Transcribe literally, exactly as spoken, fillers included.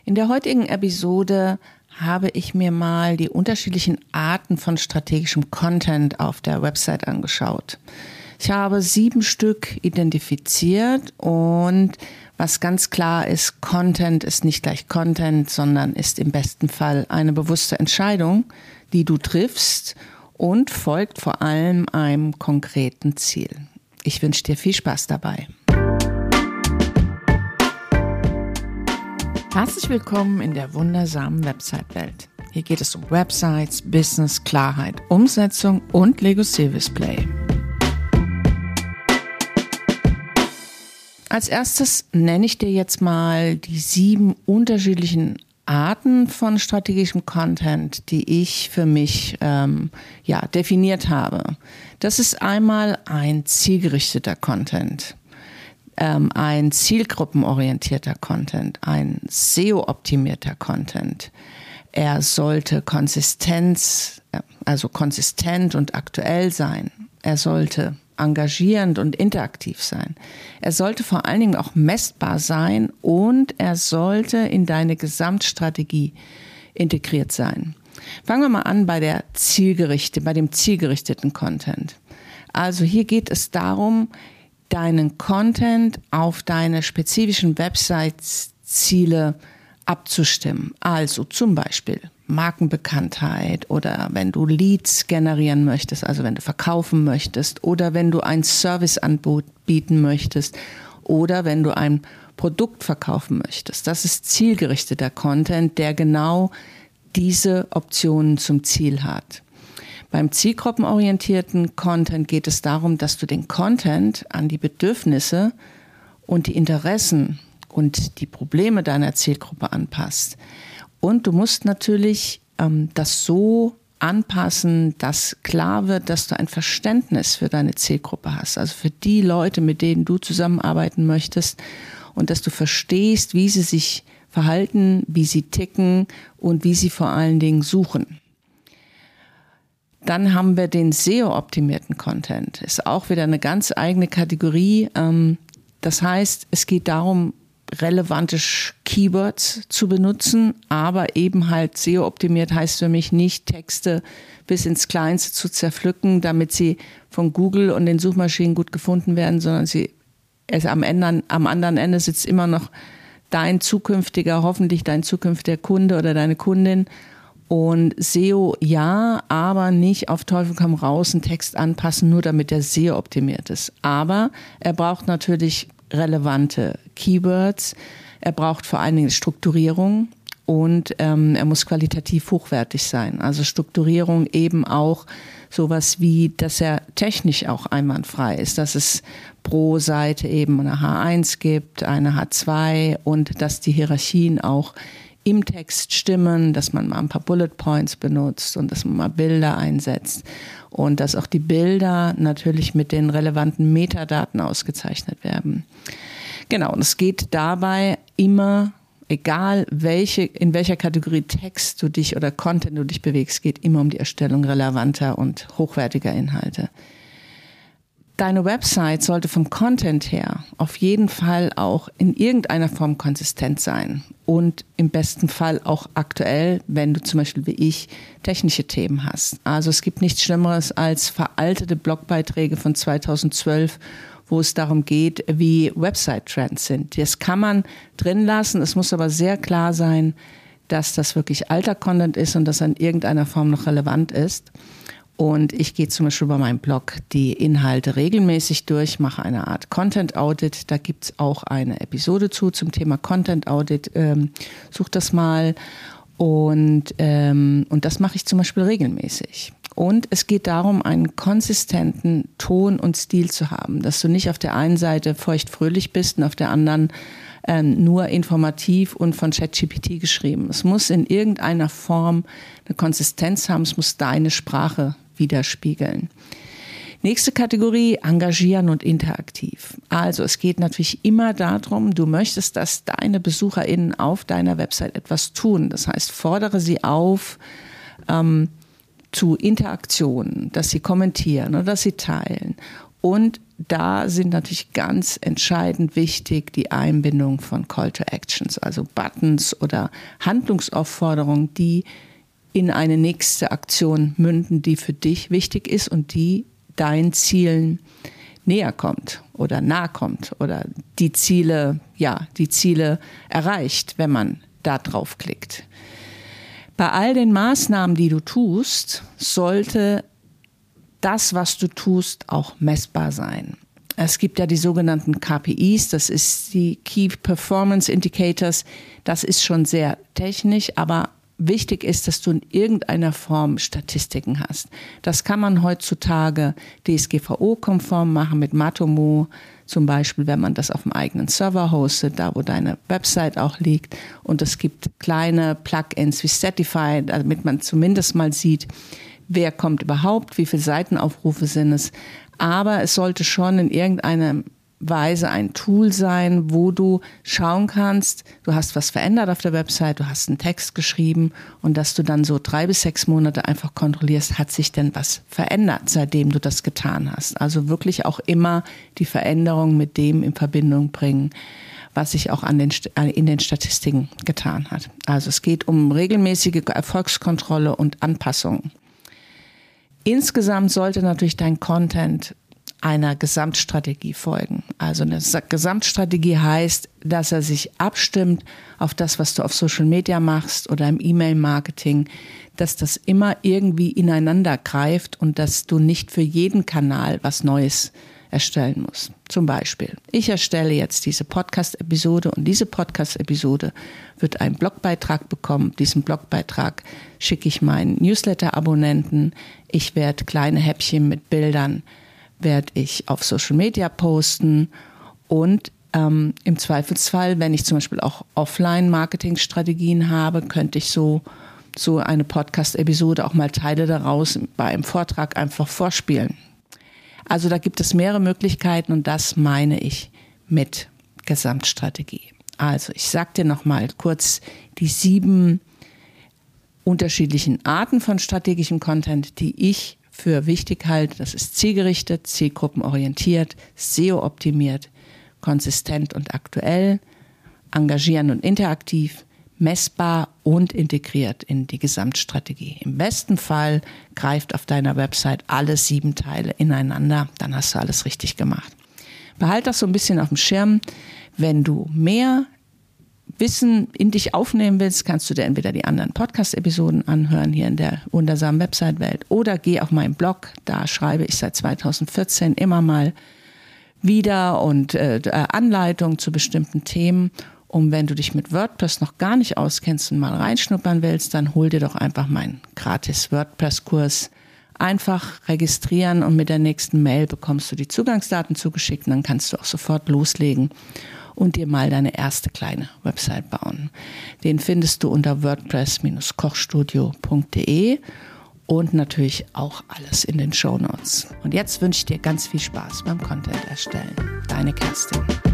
In der heutigen Episode habe ich mir mal die unterschiedlichen Arten von strategischem Content auf der Website angeschaut. Ich habe sieben Stück identifiziert und was ganz klar ist, Content ist nicht gleich Content, sondern ist im besten Fall eine bewusste Entscheidung, die du triffst und folgt vor allem einem konkreten Ziel. Ich wünsche dir viel Spaß dabei. Herzlich willkommen in der wundersamen Website-Welt. Hier geht es um Websites, Business, Klarheit, Umsetzung und Lego Service Play. Als erstes nenne ich dir jetzt mal die sieben unterschiedlichen Arten von strategischem Content, die ich für mich ähm, ja, definiert habe. Das ist einmal ein zielgerichteter Content. Ein zielgruppenorientierter Content, ein S E O-optimierter Content. Er sollte Konsistenz, also konsistent und aktuell sein. Er sollte engagierend und interaktiv sein. Er sollte vor allen Dingen auch messbar sein und er sollte in deine Gesamtstrategie integriert sein. Fangen wir mal an bei der zielgerichteten, bei dem zielgerichteten Content. Also hier geht es darum, deinen Content auf deine spezifischen Website-Ziele abzustimmen. Also zum Beispiel Markenbekanntheit oder wenn du Leads generieren möchtest, also wenn du verkaufen möchtest oder wenn du einen Service anbieten möchtest oder wenn du ein Produkt verkaufen möchtest. Das ist zielgerichteter Content, der genau diese Optionen zum Ziel hat. Beim zielgruppenorientierten Content geht es darum, dass du den Content an die Bedürfnisse und die Interessen und die Probleme deiner Zielgruppe anpasst. Und du musst natürlich ähm, das so anpassen, dass klar wird, dass du ein Verständnis für deine Zielgruppe hast. Also für die Leute, mit denen du zusammenarbeiten möchtest und dass du verstehst, wie sie sich verhalten, wie sie ticken und wie sie vor allen Dingen suchen. Dann haben wir den S E O-optimierten Content. Ist auch wieder eine ganz eigene Kategorie. Das heißt, es geht darum, relevante Keywords zu benutzen, aber eben halt S E O-optimiert heißt für mich nicht, Texte bis ins Kleinste zu zerpflücken, damit sie von Google und den Suchmaschinen gut gefunden werden, sondern sie es am Ende, am anderen Ende sitzt immer noch dein zukünftiger, hoffentlich dein zukünftiger Kunde oder deine Kundin. Und S E O ja, aber nicht auf Teufel komm raus einen Text anpassen, nur damit der S E O optimiert ist. Aber er braucht natürlich relevante Keywords, er braucht vor allen Dingen Strukturierung und ähm, er muss qualitativ hochwertig sein. Also Strukturierung eben auch sowas wie, dass er technisch auch einwandfrei ist, dass es pro Seite eben eine H eins gibt, eine H zwei und dass die Hierarchien auch im Text stimmen, dass man mal ein paar Bullet Points benutzt und dass man mal Bilder einsetzt und dass auch die Bilder natürlich mit den relevanten Metadaten ausgezeichnet werden. Genau, und es geht dabei immer, egal welche, in welcher Kategorie Text du dich oder Content du dich bewegst, geht immer um die Erstellung relevanter und hochwertiger Inhalte. Deine Website sollte vom Content her auf jeden Fall auch in irgendeiner Form konsistent sein und im besten Fall auch aktuell, wenn du zum Beispiel wie ich technische Themen hast. Also es gibt nichts Schlimmeres als veraltete Blogbeiträge von zweitausendzwölf, wo es darum geht, wie Website-Trends sind. Das kann man drin lassen, es muss aber sehr klar sein, dass das wirklich alter Content ist und dass er in irgendeiner Form noch relevant ist. Und ich gehe zum Beispiel bei meinem Blog die Inhalte regelmäßig durch, mache eine Art Content Audit. Da gibt es auch eine Episode zu zum Thema Content Audit. Ähm, such das mal. Und, ähm, und das mache ich zum Beispiel regelmäßig. Und es geht darum, einen konsistenten Ton und Stil zu haben, dass du nicht auf der einen Seite feuchtfröhlich bist und auf der anderen ähm, nur informativ und von ChatGPT geschrieben. Es muss in irgendeiner Form eine Konsistenz haben, es muss deine Sprache widerspiegeln. Nächste Kategorie, engagieren und interaktiv. Also es geht natürlich immer darum, du möchtest, dass deine BesucherInnen auf deiner Website etwas tun. Das heißt, fordere sie auf ähm, zu Interaktionen, dass sie kommentieren oder dass sie teilen. Und da sind natürlich ganz entscheidend wichtig die Einbindung von Call to Actions, also Buttons oder Handlungsaufforderungen, die in eine nächste Aktion münden, die für dich wichtig ist und die deinen Zielen näher kommt oder nahe kommt oder die Ziele, ja, die Ziele erreicht, wenn man da draufklickt. Bei all den Maßnahmen, die du tust, sollte das, was du tust, auch messbar sein. Es gibt ja die sogenannten K P Is, das ist die Key Performance Indicators. Das ist schon sehr technisch, aber wichtig ist, dass du in irgendeiner Form Statistiken hast. Das kann man heutzutage D S G V O-konform machen mit Matomo, zum Beispiel, wenn man das auf dem eigenen Server hostet, da wo deine Website auch liegt. Und es gibt kleine Plugins wie Statify, damit man zumindest mal sieht, wer kommt überhaupt, wie viele Seitenaufrufe sind es. Aber es sollte schon in irgendeiner Weise ein Tool sein, wo du schauen kannst, du hast was verändert auf der Website, du hast einen Text geschrieben und dass du dann so drei bis sechs Monate einfach kontrollierst, hat sich denn was verändert, seitdem du das getan hast. Also wirklich auch immer die Veränderung mit dem in Verbindung bringen, was sich auch an den, in den Statistiken getan hat. Also es geht um regelmäßige Erfolgskontrolle und Anpassungen. Insgesamt sollte natürlich dein Content einer Gesamtstrategie folgen. Also eine Gesamtstrategie heißt, dass er sich abstimmt auf das, was du auf Social Media machst oder im E-Mail-Marketing, dass das immer irgendwie ineinander greift und dass du nicht für jeden Kanal was Neues erstellen musst. Zum Beispiel, ich erstelle jetzt diese Podcast-Episode und diese Podcast-Episode wird einen Blogbeitrag bekommen. Diesen Blogbeitrag schicke ich meinen Newsletter-Abonnenten. Ich werde kleine Häppchen mit Bildern werde ich auf Social Media posten und ähm, im Zweifelsfall, wenn ich zum Beispiel auch Offline-Marketing-Strategien habe, könnte ich so, so eine Podcast-Episode auch mal Teile daraus bei einem Vortrag einfach vorspielen. Also da gibt es mehrere Möglichkeiten und das meine ich mit Gesamtstrategie. Also ich sage dir nochmal kurz die sieben unterschiedlichen Arten von strategischem Content, die ich für wichtig halte. Das ist zielgerichtet, zielgruppenorientiert, S E O-optimiert, konsistent und aktuell, engagierend und interaktiv, messbar und integriert in die Gesamtstrategie. Im besten Fall greift auf deiner Website alle sieben Teile ineinander, dann hast du alles richtig gemacht. Behalte das so ein bisschen auf dem Schirm. Wenn du mehr Wissen in dich aufnehmen willst, kannst du dir entweder die anderen Podcast-Episoden anhören hier in der wundersamen Website-Welt oder geh auf meinen Blog, da schreibe ich seit zweitausendvierzehn immer mal wieder und äh, Anleitungen zu bestimmten Themen. Und wenn du dich mit WordPress noch gar nicht auskennst und mal reinschnuppern willst, dann hol dir doch einfach meinen gratis WordPress-Kurs. Einfach registrieren und mit der nächsten Mail bekommst du die Zugangsdaten zugeschickt und dann kannst du auch sofort loslegen und dir mal deine erste kleine Website bauen. Den findest du unter wordpress Bindestrich kochstudio punkt de und natürlich auch alles in den Shownotes. Und jetzt wünsche ich dir ganz viel Spaß beim Content erstellen. Deine Kerstin.